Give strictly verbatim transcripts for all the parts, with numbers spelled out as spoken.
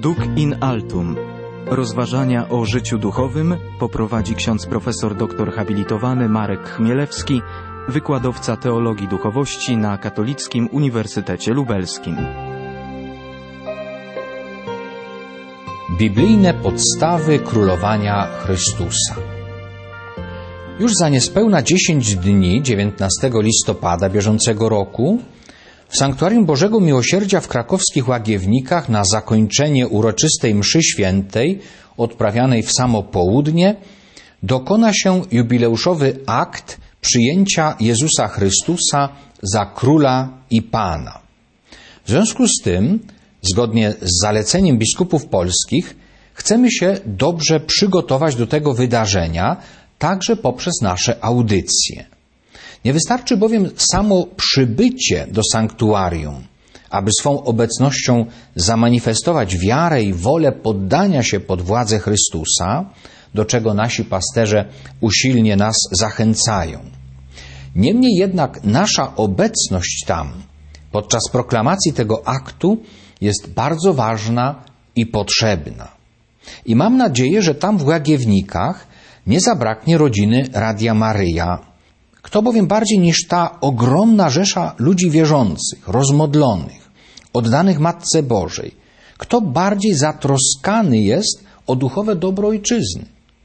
Nunc in altum. Rozważania o życiu duchowym poprowadzi ksiądz profesor doktor habilitowany Marek Chmielewski, wykładowca teologii duchowości na Katolickim Uniwersytecie Lubelskim. Biblijne podstawy królowania Chrystusa. Już za niespełna dziesięć dni, dziewiętnastego listopada bieżącego roku, w Sanktuarium Bożego Miłosierdzia w krakowskich Łagiewnikach na zakończenie uroczystej mszy świętej, odprawianej w samo południe, dokona się jubileuszowy akt przyjęcia Jezusa Chrystusa za Króla i Pana. W związku z tym, zgodnie z zaleceniem biskupów polskich, chcemy się dobrze przygotować do tego wydarzenia, także poprzez nasze audycje. Nie wystarczy bowiem samo przybycie do sanktuarium, aby swą obecnością zamanifestować wiarę i wolę poddania się pod władzę Chrystusa, do czego nasi pasterze usilnie nas zachęcają. Niemniej jednak nasza obecność tam podczas proklamacji tego aktu jest bardzo ważna i potrzebna. I mam nadzieję, że tam w Łagiewnikach nie zabraknie rodziny Radia Maryja. Kto bowiem bardziej niż ta ogromna rzesza ludzi wierzących, rozmodlonych, oddanych Matce Bożej, kto bardziej zatroskany jest o duchowe dobro ojczyzny?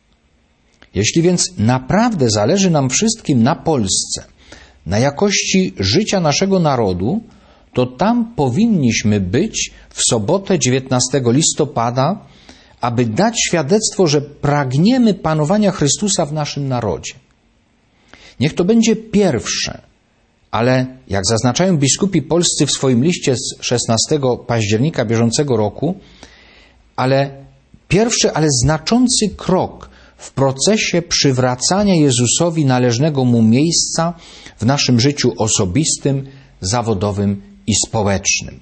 Jeśli więc naprawdę zależy nam wszystkim na Polsce, na jakości życia naszego narodu, to tam powinniśmy być w sobotę dziewiętnastego listopada, aby dać świadectwo, że pragniemy panowania Chrystusa w naszym narodzie. Niech to będzie pierwsze, ale jak zaznaczają biskupi polscy w swoim liście z szesnastego października bieżącego roku, ale pierwszy, ale znaczący krok w procesie przywracania Jezusowi należnego Mu miejsca w naszym życiu osobistym, zawodowym i społecznym.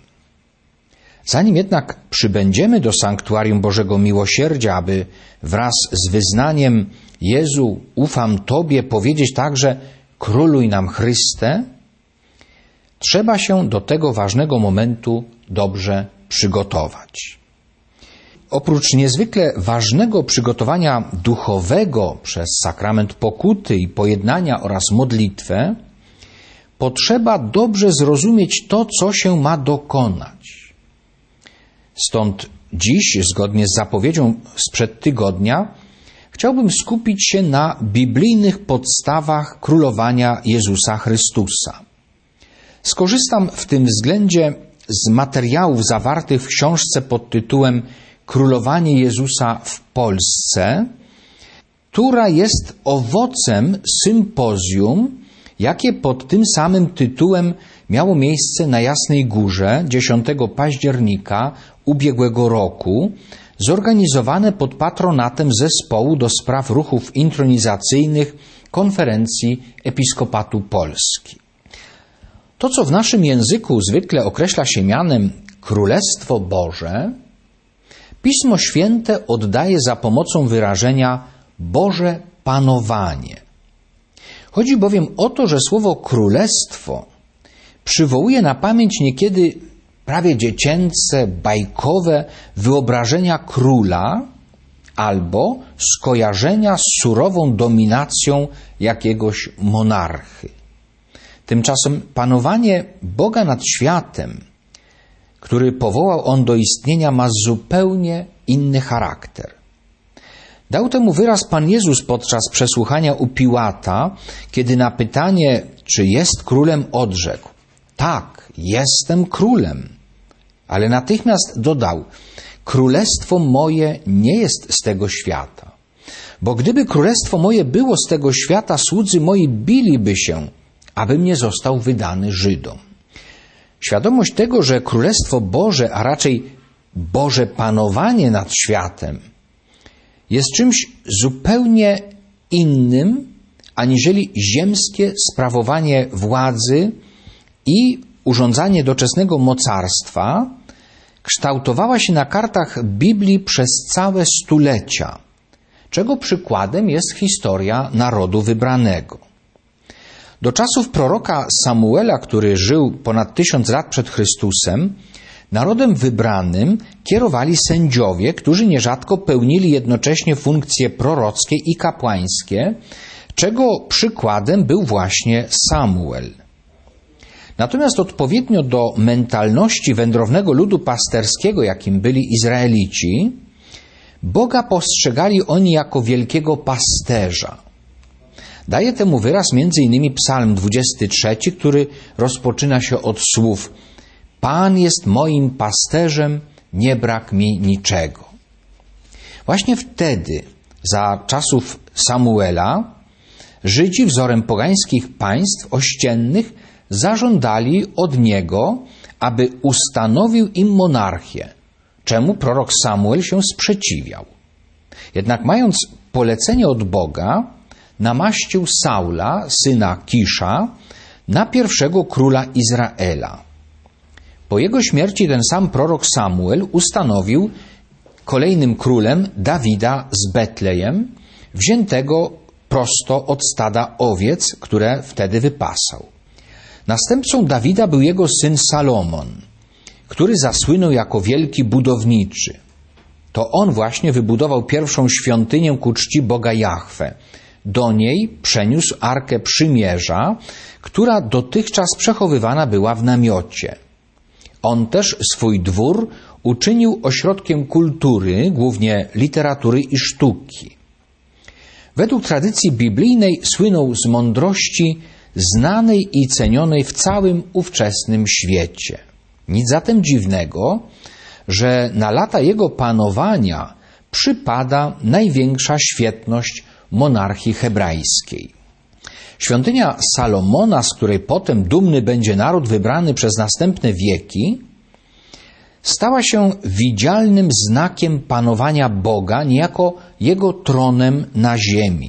Zanim jednak przybędziemy do Sanktuarium Bożego Miłosierdzia, aby wraz z wyznaniem Jezu, ufam Tobie, powiedzieć także króluj nam Chryste, trzeba się do tego ważnego momentu dobrze przygotować. Oprócz niezwykle ważnego przygotowania duchowego przez sakrament pokuty i pojednania oraz modlitwę, potrzeba dobrze zrozumieć to, co się ma dokonać. Stąd dziś, zgodnie z zapowiedzią sprzed tygodnia, chciałbym skupić się na biblijnych podstawach królowania Jezusa Chrystusa. Skorzystam w tym względzie z materiałów zawartych w książce pod tytułem Królowanie Jezusa w Polsce, która jest owocem sympozjum, jakie pod tym samym tytułem miało miejsce na Jasnej Górze dziesiątego października ubiegłego roku, zorganizowane pod patronatem Zespołu do Spraw Ruchów Intronizacyjnych Konferencji Episkopatu Polski. To, co w naszym języku zwykle określa się mianem Królestwo Boże, Pismo Święte oddaje za pomocą wyrażenia Boże Panowanie. Chodzi bowiem o to, że słowo królestwo przywołuje na pamięć niekiedy prawie dziecięce, bajkowe wyobrażenia króla albo skojarzenia z surową dominacją jakiegoś monarchy. Tymczasem panowanie Boga nad światem, który powołał On do istnienia, ma zupełnie inny charakter. Dał temu wyraz Pan Jezus podczas przesłuchania u Piłata, kiedy na pytanie, czy jest królem, odrzekł: tak, jestem królem. Ale natychmiast dodał: królestwo moje nie jest z tego świata. Bo gdyby królestwo moje było z tego świata, słudzy moi biliby się, abym nie został wydany Żydom. Świadomość tego, że Królestwo Boże, a raczej Boże panowanie nad światem, jest czymś zupełnie innym, aniżeli ziemskie sprawowanie władzy i urządzanie doczesnego mocarstwa, kształtowała się na kartach Biblii przez całe stulecia, czego przykładem jest historia narodu wybranego. Do czasów proroka Samuela, który żył ponad tysiąc lat przed Chrystusem, narodem wybranym kierowali sędziowie, którzy nierzadko pełnili jednocześnie funkcje prorockie i kapłańskie, czego przykładem był właśnie Samuel. Natomiast odpowiednio do mentalności wędrownego ludu pasterskiego, jakim byli Izraelici, Boga postrzegali oni jako wielkiego pasterza. Daje temu wyraz między innymi Psalm dwudziesty trzeci, który rozpoczyna się od słów: Pan jest moim pasterzem, nie brak mi niczego. Właśnie wtedy, za czasów Samuela, Żydzi wzorem pogańskich państw ościennych zażądali od niego, aby ustanowił im monarchię, czemu prorok Samuel się sprzeciwiał. Jednak mając polecenie od Boga, namaścił Saula, syna Kisza, na pierwszego króla Izraela. Po jego śmierci ten sam prorok Samuel ustanowił kolejnym królem Dawida z Betlejem, wziętego prosto od stada owiec, które wtedy wypasał. Następcą Dawida był jego syn Salomon, który zasłynął jako wielki budowniczy. To on właśnie wybudował pierwszą świątynię ku czci Boga Jahwe. Do niej przeniósł Arkę Przymierza, która dotychczas przechowywana była w namiocie. On też swój dwór uczynił ośrodkiem kultury, głównie literatury i sztuki. Według tradycji biblijnej słynął z mądrości znanej i cenionej w całym ówczesnym świecie. Nic zatem dziwnego, że na lata jego panowania przypada największa świetność monarchii hebrajskiej. Świątynia Salomona, z której potem dumny będzie naród wybrany przez następne wieki, stała się widzialnym znakiem panowania Boga, niejako jego tronem na ziemi.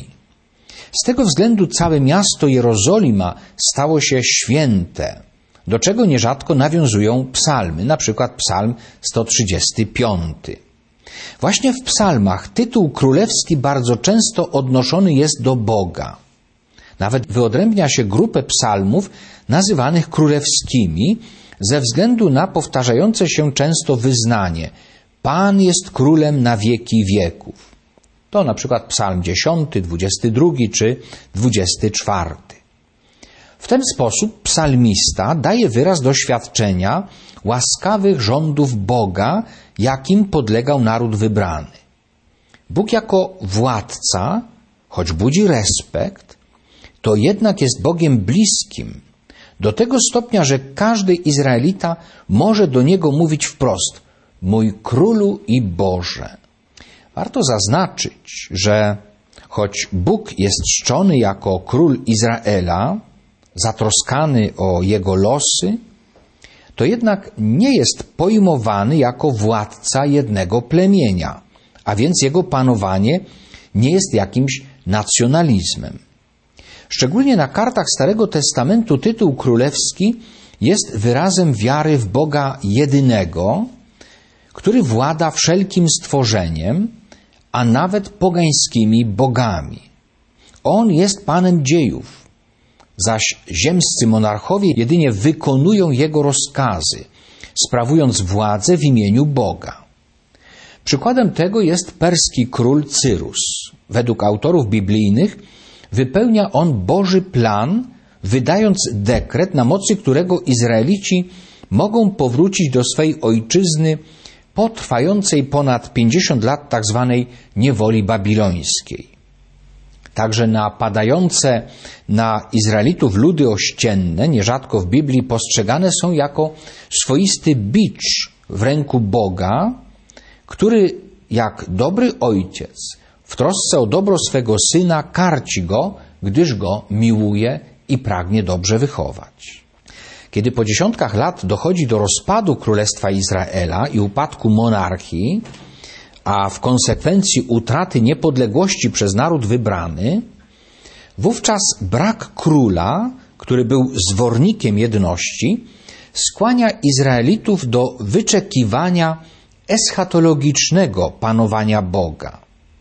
Z tego względu całe miasto Jerozolima stało się święte, do czego nierzadko nawiązują psalmy, na przykład psalm sto trzydziesty piąty. Właśnie w psalmach tytuł królewski bardzo często odnoszony jest do Boga. Nawet wyodrębnia się grupę psalmów nazywanych królewskimi ze względu na powtarzające się często wyznanie: Pan jest królem na wieki wieków. To na przykład psalm dziesiąty, dwudziesty drugi czy dwudziesty czwarty. W ten sposób psalmista daje wyraz doświadczenia łaskawych rządów Boga, jakim podlegał naród wybrany. Bóg jako władca, choć budzi respekt, to jednak jest Bogiem bliskim, do tego stopnia, że każdy Izraelita może do Niego mówić wprost: mój Królu i Boże. Warto zaznaczyć, że choć Bóg jest czczony jako Król Izraela, zatroskany o jego losy, to jednak nie jest pojmowany jako władca jednego plemienia, a więc jego panowanie nie jest jakimś nacjonalizmem. Szczególnie na kartach Starego Testamentu tytuł królewski jest wyrazem wiary w Boga jedynego, który włada wszelkim stworzeniem, a nawet pogańskimi bogami. On jest Panem dziejów, zaś ziemscy monarchowie jedynie wykonują Jego rozkazy, sprawując władzę w imieniu Boga. Przykładem tego jest perski król Cyrus. Według autorów biblijnych wypełnia on Boży plan, wydając dekret, na mocy którego Izraelici mogą powrócić do swej ojczyzny po trwającej ponad pięćdziesiąt lat tak zwanej niewoli babilońskiej. Także napadające na Izraelitów ludy ościenne nierzadko w Biblii postrzegane są jako swoisty bicz w ręku Boga, który jak dobry ojciec w trosce o dobro swego syna karci go, gdyż go miłuje i pragnie dobrze wychować. Kiedy po dziesiątkach lat dochodzi do rozpadu Królestwa Izraela i upadku monarchii, a w konsekwencji utraty niepodległości przez naród wybrany, wówczas brak króla, który był zwornikiem jedności, skłania Izraelitów do wyczekiwania eschatologicznego panowania Boga.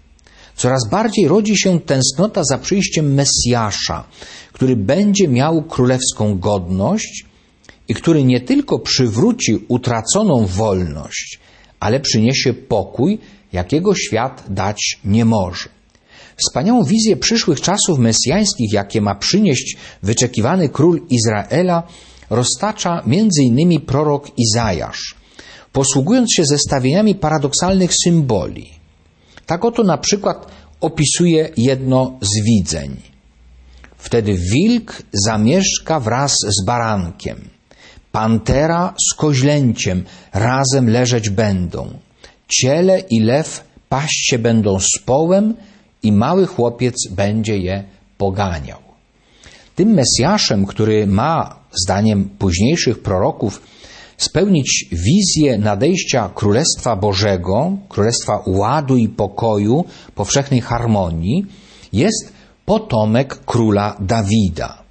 Coraz bardziej rodzi się tęsknota za przyjściem Mesjasza, który będzie miał królewską godność i który nie tylko przywróci utraconą wolność, ale przyniesie pokój, jakiego świat dać nie może. Wspaniałą wizję przyszłych czasów mesjańskich, jakie ma przynieść wyczekiwany król Izraela, roztacza między innymi prorok Izajasz, posługując się zestawieniami paradoksalnych symboli. Tak oto na przykład opisuje jedno z widzeń. Wtedy wilk zamieszka wraz z barankiem, pantera z koźlęciem razem leżeć będą, ciele i lew paść się będą z połem i mały chłopiec będzie je poganiał. Tym Mesjaszem, który ma, zdaniem późniejszych proroków, spełnić wizję nadejścia Królestwa Bożego, Królestwa ładu i pokoju, powszechnej harmonii, jest potomek króla Dawida.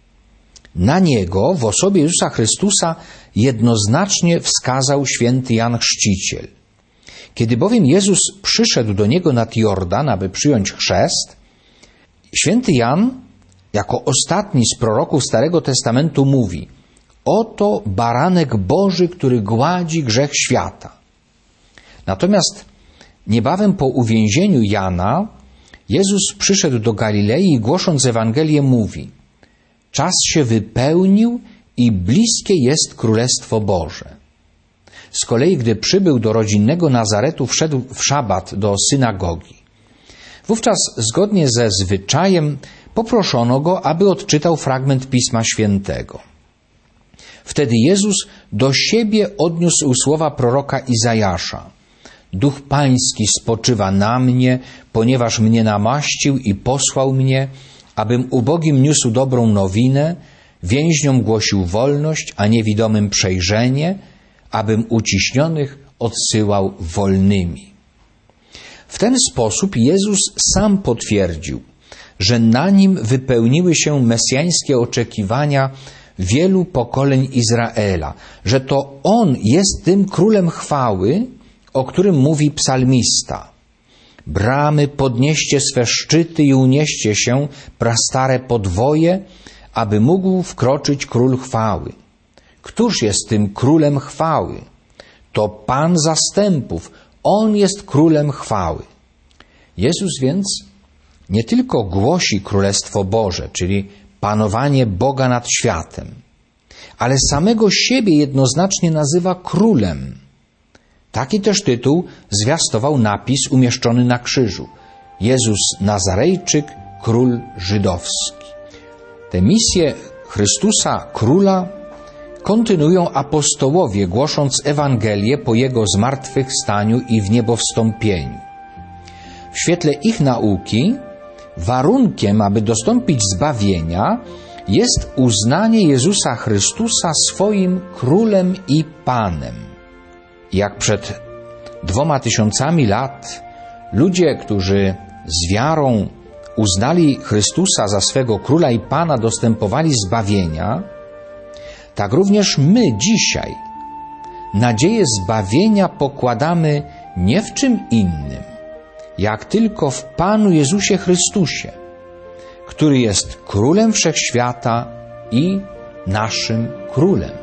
Na niego w osobie Jezusa Chrystusa jednoznacznie wskazał święty Jan Chrzciciel. Kiedy bowiem Jezus przyszedł do niego nad Jordan, aby przyjąć chrzest, święty Jan, jako ostatni z proroków Starego Testamentu, mówi: oto baranek Boży, który gładzi grzech świata. Natomiast niebawem po uwięzieniu Jana Jezus przyszedł do Galilei i głosząc Ewangelię mówi: czas się wypełnił i bliskie jest Królestwo Boże. Z kolei, gdy przybył do rodzinnego Nazaretu, wszedł w szabat do synagogi. Wówczas, zgodnie ze zwyczajem, poproszono go, aby odczytał fragment Pisma Świętego. Wtedy Jezus do siebie odniósł słowa proroka Izajasza: Duch Pański spoczywa na mnie, ponieważ mnie namaścił i posłał mnie, abym ubogim niósł dobrą nowinę, więźniom głosił wolność, a niewidomym przejrzenie, abym uciśnionych odsyłał wolnymi. W ten sposób Jezus sam potwierdził, że na nim wypełniły się mesjańskie oczekiwania wielu pokoleń Izraela, że to On jest tym królem chwały, o którym mówi psalmista. Bramy podnieście swe szczyty i unieście się, prastare podwoje, aby mógł wkroczyć król chwały. Któż jest tym królem chwały? To Pan zastępów, On jest królem chwały. Jezus więc nie tylko głosi Królestwo Boże, czyli panowanie Boga nad światem, ale samego siebie jednoznacznie nazywa królem. Taki też tytuł zwiastował napis umieszczony na krzyżu: Jezus Nazarejczyk, król żydowski. Tę misję Chrystusa Króla kontynuują apostołowie, głosząc Ewangelię po Jego zmartwychwstaniu i w niebo wstąpieniu. W świetle ich nauki warunkiem, aby dostąpić zbawienia, jest uznanie Jezusa Chrystusa swoim Królem i Panem. Jak przed dwoma tysiącami lat ludzie, którzy z wiarą uznali Chrystusa za swego Króla i Pana, dostępowali zbawienia, tak również my dzisiaj nadzieję zbawienia pokładamy nie w czym innym, jak tylko w Panu Jezusie Chrystusie, który jest Królem Wszechświata i naszym Królem.